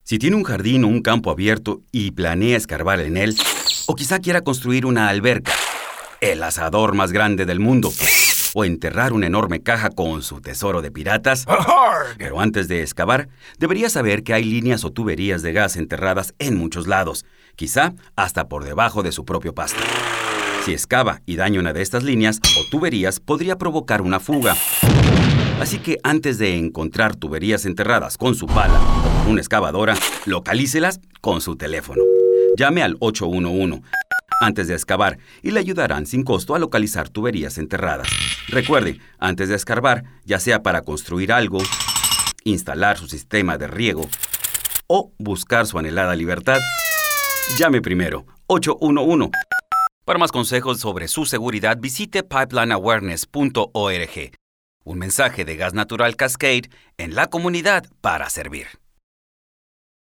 Si tiene un jardín o un campo abierto y planea escarbar en él, o quizá quiera construir una alberca, el asador más grande del mundo, o enterrar una enorme caja con su tesoro de piratas. Pero antes de excavar, debería saber que hay líneas o tuberías de gas enterradas en muchos lados, quizá hasta por debajo de su propio pasto. Si excava y daña una de estas líneas o tuberías, podría provocar una fuga. Así que antes de encontrar tuberías enterradas con su pala o con una excavadora, localícelas con su teléfono. Llame al 811 antes de excavar y le ayudarán sin costo a localizar tuberías enterradas. Recuerde, antes de escarbar, ya sea para construir algo, instalar su sistema de riego o buscar su anhelada libertad, llame primero 811. Para más consejos sobre su seguridad, visite pipelineawareness.org. Un mensaje de Gas Natural Cascade en la comunidad para servir.